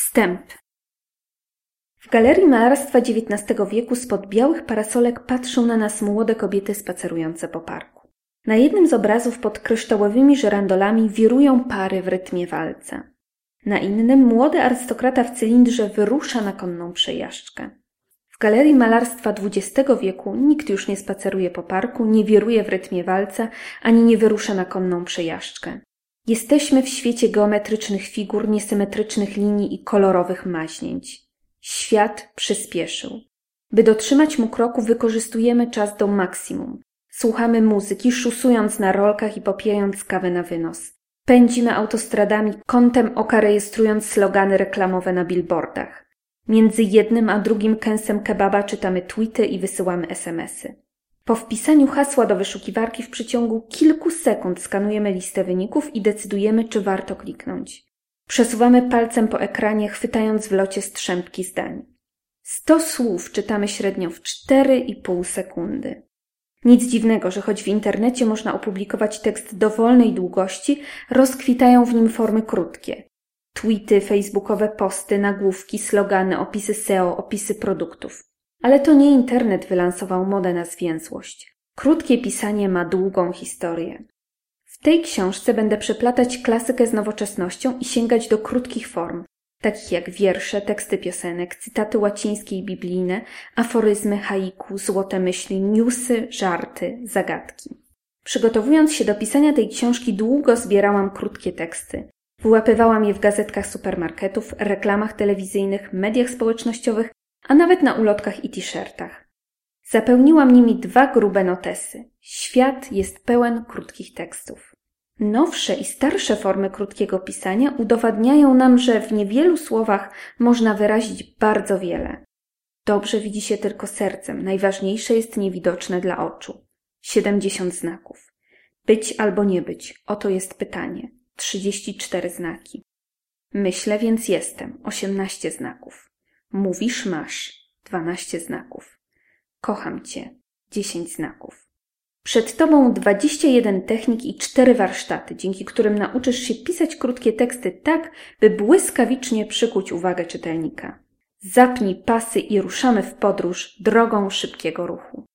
Wstęp. W galerii malarstwa XIX wieku spod białych parasolek patrzą na nas młode kobiety spacerujące po parku. Na jednym z obrazów pod kryształowymi żyrandolami wirują pary w rytmie walca. Na innym młody arystokrata w cylindrze wyrusza na konną przejażdżkę. W galerii malarstwa XX wieku nikt już nie spaceruje po parku, nie wiruje w rytmie walca, ani nie wyrusza na konną przejażdżkę. Jesteśmy w świecie geometrycznych figur, niesymetrycznych linii i kolorowych maźnięć. Świat przyspieszył. By dotrzymać mu kroku, wykorzystujemy czas do maksimum. Słuchamy muzyki, szusując na rolkach i popijając kawę na wynos. Pędzimy autostradami, kątem oka rejestrując slogany reklamowe na billboardach. Między jednym a drugim kęsem kebaba czytamy tweety i wysyłamy SMS-y. Po wpisaniu hasła do wyszukiwarki w przeciągu kilku sekund skanujemy listę wyników i decydujemy, czy warto kliknąć. Przesuwamy palcem po ekranie, chwytając w locie strzępki zdań. 100 słów czytamy średnio w 4,5 sekundy. Nic dziwnego, że choć w internecie można opublikować tekst dowolnej długości, rozkwitają w nim formy krótkie. Tweety, facebookowe posty, nagłówki, slogany, opisy SEO, opisy produktów. Ale to nie internet wylansował modę na zwięzłość. Krótkie pisanie ma długą historię. W tej książce będę przeplatać klasykę z nowoczesnością i sięgać do krótkich form, takich jak wiersze, teksty piosenek, cytaty łacińskie i biblijne, aforyzmy, haiku, złote myśli, newsy, żarty, zagadki. Przygotowując się do pisania tej książki, długo zbierałam krótkie teksty. Wyłapywałam je w gazetkach supermarketów, reklamach telewizyjnych, mediach społecznościowych, a nawet na ulotkach i t-shirtach. Zapełniłam nimi 2 grube notesy. Świat jest pełen krótkich tekstów. Nowsze i starsze formy krótkiego pisania udowadniają nam, że w niewielu słowach można wyrazić bardzo wiele. Dobrze widzi się tylko sercem, najważniejsze jest niewidoczne dla oczu. 70 znaków. Być albo nie być, oto jest pytanie. 34 znaki. Myślę, więc jestem. 18 znaków. Mówisz, masz. 12 znaków. Kocham Cię. 10 znaków. Przed Tobą 21 technik i 4 warsztaty, dzięki którym nauczysz się pisać krótkie teksty tak, by błyskawicznie przykuć uwagę czytelnika. Zapnij pasy i ruszamy w podróż drogą szybkiego ruchu.